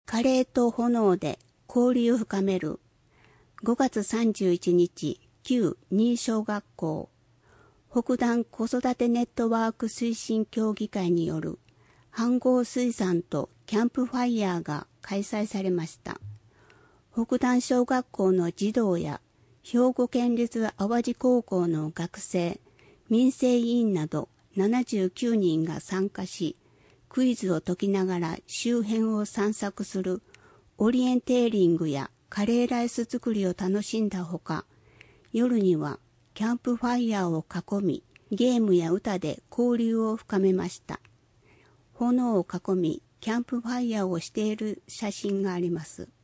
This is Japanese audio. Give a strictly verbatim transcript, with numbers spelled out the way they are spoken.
カレーと炎で交流を深める。ごがつさんじゅういちにち、旧新小学校、北段子育てネットワーク推進協議会による飯合水産とキャンプファイヤーが開催されました。北段小学校の児童や兵庫県立淡路高校の学生、民生委員などななじゅうきゅうにんが参加し、クイズを解きながら周辺を散策するオリエンテーリングやカレーライス作りを楽しんだほか、夜にはキャンプファイヤーを囲み、ゲームや歌で交流を深めました。炎を囲み、キャンプファイヤーをしている写真があります。